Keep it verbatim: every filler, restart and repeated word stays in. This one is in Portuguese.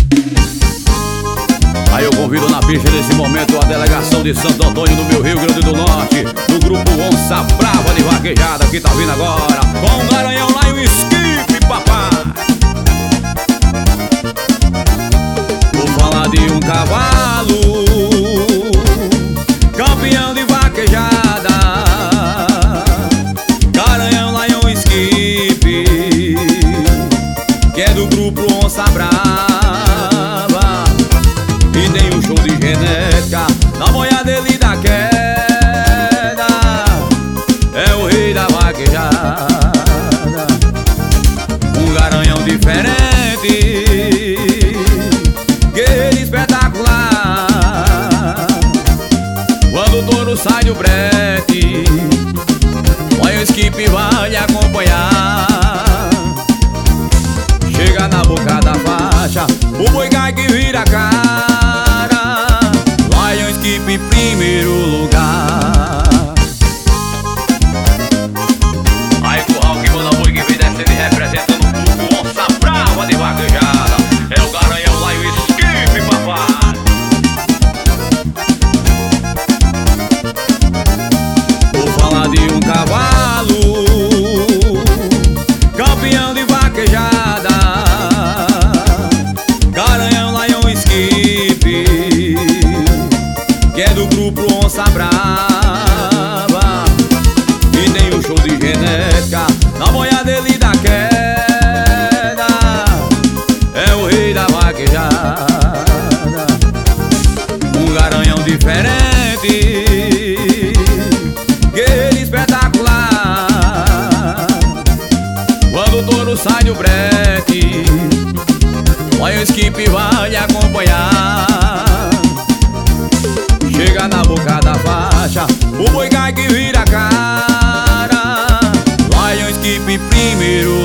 Aí eu convido na pista nesse momento a delegação de Santo Antônio do meu Rio Grande do Norte, do grupo Onça Brava de Vaquejada, que tá vindo agora com o Garanhão lá e o Skip, papai. Vou falar de um cavalo, campeão de vaquejada, Garanhão lá e o Skip, que é do grupo Onça Brava. E tem um show de genética na boia dele da queda. É o rei da vaquejada, um garanhão diferente, guerreiro espetacular. Quando o touro sai do brete, olha o Skip vai lhe acompanhar. Chega na boca da faixa, o boi cai que vira a cara. Lion Skip em primeiro lugar. Aí curral que manda boi que vem descendo e representando o grupo Onça Brava de Vaquejada. É o Garanhão Lion Skip, papai. Vou falar de um cavalo, campeão de vaquejada, Garanhão Lion Skip, que é do grupo Onça Brava. E tem um show de genética na boia dele da queda. É o rei da vaquejada, um garanhão diferente, guerreiro espetacular. Quando o touro sai do brete, olha o Skip vai lhe acompanhar. Chega na boca da faixa, o boi cai que vira a cara. Lion Skip em primeiro